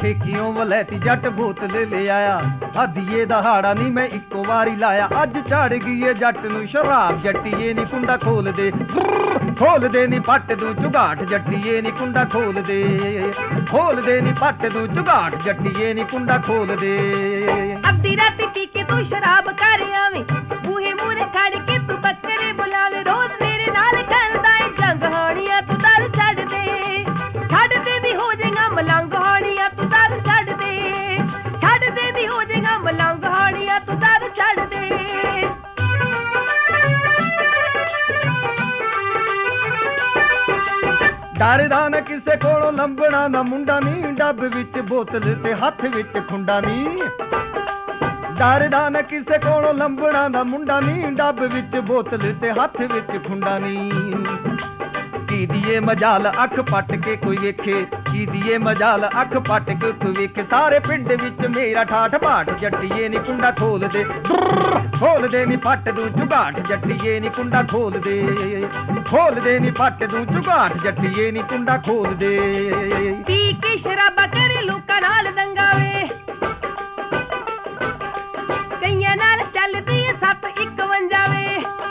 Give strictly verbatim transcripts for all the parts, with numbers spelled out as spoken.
ਵੇਖਿਓ ਵਲੈਤੀ ਜੱਟ ਬੋਤਲ ਲੈ ਆਇਆ ਆਧੀਏ ਦਹਾੜਾ ਨੀ ਮੈਂ ਇੱਕੋ ਵਾਰੀ ਲਾਇਆ ਅੱਜ ਚੜ ਗਈ ਏ ਜੱਟ ਨੂੰ ਸ਼ਰਾਬ ਜੱਟੀਏ ਨੀ ਕੁੰਡਾ ਖੋਲ ਦੇ ਖੋਲ ਦੇ ਨੀ ਪੱਟ ਦੂ ਝੁਗਾਟ ਜੱਟੀਏ ਨੀ ਕੁੰਡਾ ਖੋਲ ਦੇ ਖੋਲ ਦੇ ਨੀ ਪੱਟ ਦੂ ਝੁਗਾਟ ਜੱਟੀਏ ਨੀ ਕੁੰਡਾ ਖੋਲ ਦੇ ਅੱਧੀ ਰਾਤੀ ਪੀ ਕੇ ਤੂੰ ਸ਼ਰਾਬ ਕਰ ਆਵੇਂ ਬੂਹੇ ਮੂਰੇ ਖੜ ਕੇ ਤੂੰ ਬੱਕਰੇ ਬੁਲਾਵੇਂ ਰੋਜ਼ ਮੇਰੇ ਨਾਲ ਕਰਦਾ ਏ ਜੰਗ ਹਾਣੀਆਂ ਤੂੰ ਦਰ ਛੱਡ ਦੇ ਛੱਡ ਦੇ ਵੀ ਹੋ ਜਾਏਗਾ ਮਲੰਗ ਹਾਣੀਆਂ ਤੂੰ ਦਰ ਛੱਡ ਦੇ ਛੱਡ ਦੇ ਵੀ ਹੋ ਜਾਏਗਾ ਮਲੰਗ ਹਾਣੀਆਂ ਤੂੰ ਦਰ ਛੱਡ ਦੇ ਡਰਦਾ ਨਾ ਕਿਸੇ ਕੋਲੋਂ ਲੰਬਣਾ ਨਾ ਮੁੰਡਾ ਨੀ ਡੱਬ ਵਿੱਚ ਬੋਤਲ ਤੇ ਹੱਥ ਵਿੱਚ ਖੁੰਡਾ ਨੀ ਡਰਦਾ ਨਾ ਕਿਸੇ ਕੋਲੋਂ ਲੰਬਣਾ ਨਾ ਮੁੰਡਾ ਨੀ ਡੱਬ ਵਿੱਚ ਬੋਤਲ ਤੇ ਹੱਥ ਵਿੱਚ ਖੁੰਡਾ ਨੀ ਕੀ ਦੀਏ ਮਜਾਲ ਅੱਖ ਪੱਟ ਕੇ ਕੋਈ ਵੇਖੇ ਕੀ ਦੀਏ ਮਜਾਲ ਅੱਖ ਪੱਟ ਕੇ ਕੋਈ ਵੇਖੇ ਸਾਰੇ ਪਿੰਡ ਵਿੱਚ ਮੇਰਾ ਠਾਠ ਬਾਠ ਜੱਟੀਏ ਨੀ ਕੁੰਡਾ ਖੋਲ ਦੇ ਖੋਲ ਦੇ ਨੀ ਪੱਟ ਦੂ ਝੁਗਾਟ ਜੱਟੀਏ ਨੀ ਕੁੰਡਾ ਖੋਲ ਦੇ ਖੋਲ ਦੇ ਨੀ ਪੱਟ ਦੂ ਝੁਗਾਟ ਜੱਟੀਏ ਨੀ ਕੁੰਡਾ ਖੋਲ ਦੇ ਪੀ ਕੇ ਸ਼ਰਾਬਾ ਕਰੇ ਲੋਕਾਂ ਨਾਲ ਦੰਗਾ ਵੇ ਕਈਆਂ ਨਾਲ ਚੱਲਦੀ ਏ ਸੱਤ ਇਕਵੰਜਾ ਵੇ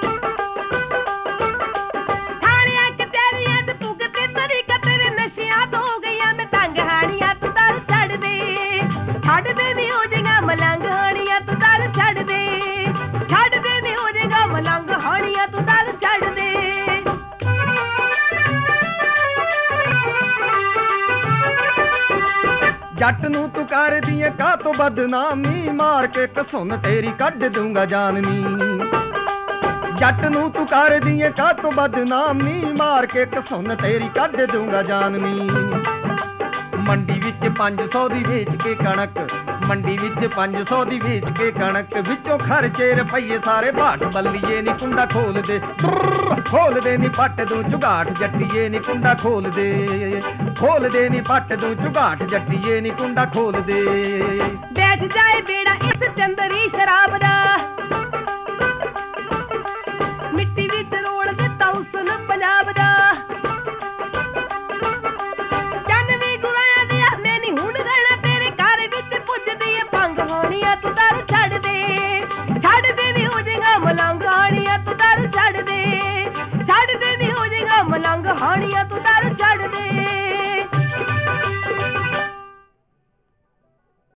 ਮਲੰਗ ਹਾਣੀਆਂ ਤੂੰ ਦਰ ਛੱਡ ਦੇ ਛੱਡ ਦੇ ਨੀ ਹੋ ਜਾਏਗਾ ਮਲੰਗ ਹਾਣੀਆਂ ਤੂੰ ਦਰ ਛੱਡ ਦੇ ਜੱਟ ਨੂੰ ਤੂੰ ਕਰਦੀ ਏ ਕਾਹ ਤੋਂ ਬਦਨਾਮੀ ਮਾਰ ਕੇ ਕਸੁੰਨ ਤੇਰੀ ਕੱਢ ਦੂੰਗਾ ਜਾਨ ਨੀ ਜੱਟ ਨੂੰ ਤੂੰ ਕਰਦੀ ਏ ਕਾਹ ਤੋਂ ਬਦਨਾਮੀ ਮਾਰ ਕੇ ਕਸੁੰਨ ਤੇਰੀ ਕੱਢ ਦੂੰਗਾ ਜਾਨ ਨੀ ਮੰਡੀ ਵਿੱਚ ਪੰਜ ਸੌ ਦੀ ਵੇਚ ਕੇ ਕਣਕ ਮੰਡੀ ਵਿੱਚ ਪੰਜ ਸੌ ਦੀ ਵੇਚ ਕੇ ਕਣਕ ਵਿੱਚੋਂ ਖਰਚੇ ਰੁਪਈਏ ਸਾਰੇ ਬਾਟ ਬੱਲੀਏ ਨੀ ਕੁੰਡਾ ਖੋਲ ਦੇ ਖੋਲ ਦੇ ਨੀ ਪੱਟ ਦੂ ਝੁਗਾਟ ਜੱਟੀਏ ਨੀ ਕੁੰਡਾ ਖੋਲ ਦੇ ਖੋਲ ਦੇ ਨੀ ਪੱਟ ਦੂ ਝੁਗਾਟ ਜੱਟੀਏ ਨੀ ਕੁੰਡਾ ਖੋਲ ਦੇ ਬੈਠ ਜਾਏ ਬੇੜਾ ਇਸ ਚੰਦਰੀ ਸ਼ਰਾਬ ਦਾ